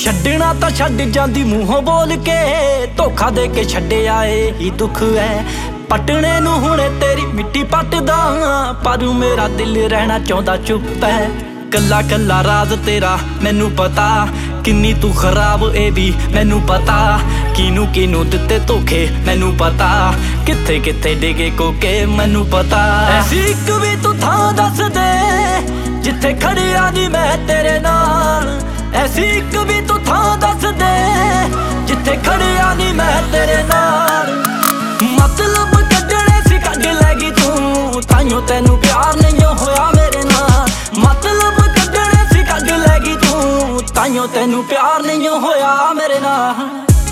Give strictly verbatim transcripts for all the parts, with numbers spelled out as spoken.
ਛੱਡਣਾ ਤਾਂ ਛੱਡ ਜਾਂਦੀ ਮੂੰਹੋਂ ਬੋਲ ਕੇ, ਧੋਖਾ ਦੇ ਕੇ ਛੱਡਿਆ ਇਹੀ ਦੁੱਖ ਐ। ਪਟਣੇ ਨੂੰ ਹੁਣੇ ਤੇਰੀ ਮਿੱਟੀ ਪੱਟਦਾ, ਪਰ ਮੇਰਾ ਦਿਲ ਰਹਿਣਾ ਚਾਹੁੰਦਾ ਚੁੱਪ ਐ। ਕੱਲਾ ਕੱਲਾ ਰਾਜ਼ ਤੇਰਾ ਮੈਨੂੰ ਪਤਾ, ਕਿੰਨੀ ਤੂੰ ਖਰਾਬ ਇਹ ਵੀ ਮੈਨੂੰ ਪਤਾ। ਕਿਨੂੰ ਕਿਨੂੰ ਦਿੱਤੇ ਧੋਖੇ ਮੈਨੂੰ ਪਤਾ, ਕਿੱਥੇ ਕਿੱਥੇ ਡਿਗੇ ਕੋਕੇ ਮੈਨੂੰ ਪਤਾ। ਐਸੀ ਇੱਕ ਵੀ ਤੂੰ ਥਾਂ ਦੱਸ ਦੇ ਜਿੱਥੇ ਖੜਿਆ ਨੀ ਮੈਂ ਤੇਰੇ ਨਾਲ। ਐਸੀ ਇੱਕ ਵੀ ਤੂੰ ਥਾਂ ਦੱਸ ਦੇ ਜਿੱਥੇ ਖੜਿਆ ਨੀ ਮੈਂ ਤੇਰੇ ਨਾਲ। ਮਤਲਬ ਕੱਢਣੇ ਸੀ ਕੱਢ ਲੈ ਗਈ ਤੂੰ, ਤਾਈਓ ਤੈਨੂੰ ਪਿਆਰ ਨਹੀਂ ਹੋਇਆ ਮੇਰੇ ਨਾਲ। ਮਤਲਬ ਕੱਢਣੇ ਸੀ ਕੱਢ ਲੈ ਗਈ ਤੂੰ, ਤਾਈਓ ਤੈਨੂੰ ਪਿਆਰ ਨਹੀਂ ਹੋਇਆ ਮੇਰੇ ਨਾਲ।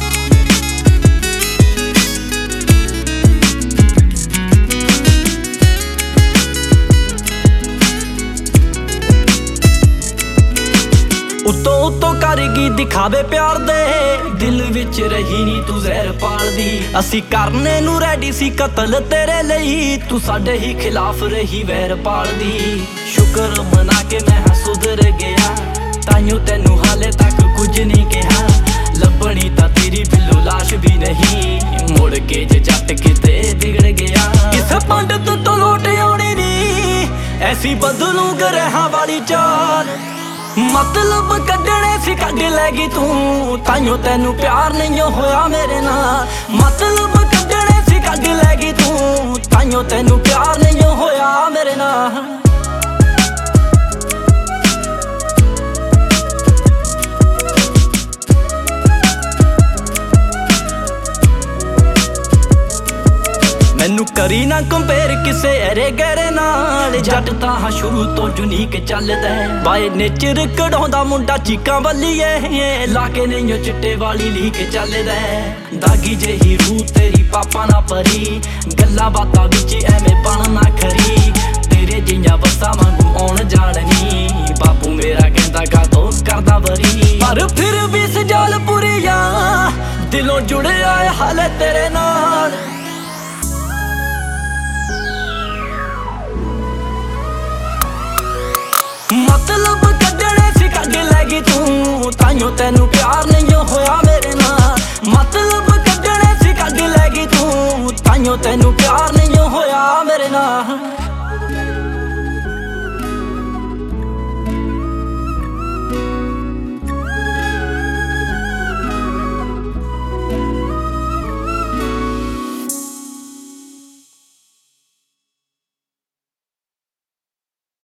ਉਤੋਂ ਉਤੋਂ ਕਰ ਗਈ ਦਿਖਾਵੇ ਪਿਆਰ ਦੇ, ਦਿਲ ਵਿੱਚ ਰਹੀ ਨੀ ਤੂੰ ਜ਼ਹਿਰ ਪਾਲਦੀ। ਅਸੀਂ ਕਰਨੇ ਨੂੰ ਰੈਡੀ ਸੀ ਕਤਲ ਤੇਰੇ ਲਈ, ਤੂੰ ਸਾਡੇ ਹੀ ਖਿਲਾਫ ਰਹੀ ਵੈਰ ਪਾਲਦੀ। ਸ਼ੁਕਰ ਮਨਾ ਕੇ ਮੈਂ ਸੁਧਰ ਗਿਆ, ਤਾਈਓ ਤੈਨੂੰ ਹਾਲੇ ਤੱਕ ਕੁਝ ਨਹੀਂ ਕਿਹਾ। ਲੱਭਣੀ ਤਾਂ ਤੇਰੀ ਬਿੱਲੋ ਲਾਸ਼ ਵੀ ਨਹੀਂ, ਮੁੜ ਕੇ ਜੇ ਜੱਟ ਕਿਤੇ ਵਿਗੜ ਗਿਆ। ਇਸ ਪੰਡਤ ਤੋਂ ਲੋਟ ਆਉਣੀ ਨੀ, ਐਸੀ ਬਦਲੂ ਗਰਹਾਂ ਵਾਲੀ ਚਾਲ। ਮਤਲਬ ਕੱਢਣੇ ਸੀ ਕੱਢ ਲੈ ਗਈ ਤੂੰ, ਤਾਈਓ ਤੈਨੂੰ ਪਿਆਰ ਨਹੀਂ ਹੋਇਆ ਮੇਰੇ ਨਾਲ। ਮਤਲਬ ਕੱਢਣੇ ਸੀ ਕੱਢ ਲੈ ਗਈ ਤੂੰ, ਤਾਈਓ ਤੈਨੂੰ ਪਿਆਰ ਨਹੀਂ ਹੋਇਆ ਮੇਰੇ ਨਾਲ। ਮੈਨੂੰ ਕਰੀ ਨਾ ਕੰਪੇਅਰ ਕਿਸੇ ਐਰੇ ਗਹਿਰੇ ਨਾਲ, ਜੱਟ ਤਾਂ ਹਾਂ ਸ਼ੁਰੂ ਤੋਂ ਯੂਨੀਕ ਚੱਲਦਾ। ਬਾਏ ਨੇਚਰ ਕਢਾਉਂਦਾ ਮੁੰਡਾ ਚੀਕਾਂ ਵੱਲੀਏ, ਲਾ ਕੇ ਨਹੀਂ ਚਿੱਟੇ ਵਾਲੀ ਲੀਕ ਚੱਲਦਾ। ਦਾਗੀ ਜਿਹੀ ਰੂਹ ਤੇਰੀ ਪਾਪਾ ਨਾ ਪਰੀ, ਗੱਲਾਂ ਬਾਤਾਂ ਵਿੱਚ ਐਵੇਂ ਬਣ ਨਾ ਖਰੀ। ਤੇਰੇ ਜਿਹੀਆਂ ਬੱਸਾਂ ਵਾਂਗੂ ਆਉਣ ਜਾਣਨੀ, ਬਾਪੂ ਮੇਰਾ ਕਹਿੰਦਾ ਕਾਤੋਂ ਕਰਦਾ ਵਰੀ। ਪਰ ਫਿਰ ਵੀ ਸਜਾਲ ਪੁਰੀਆ ਦਿਲੋਂ ਜੁੜਿਆ ਹਾਲੇ ਤੇਰੇ ਨਾਲ। ਮਤਲਬ ਕੱਢਣੇ ਸੀ ਕੱਢ ਲੈ ਗਈ ਤੂੰ, ਤਾਈਓ ਤੈਨੂੰ ਪਿਆਰ ਨਹੀਂ ਹੋਇਆ ਮੇਰੇ ਨਾਲ। ਮਤਲਬ ਕੱਢਣੇ ਸੀ ਕੱਢ ਲੈ ਗਈ ਤੂੰ, ਤਾਈਓ ਤੈਨੂੰ ਪਿਆਰ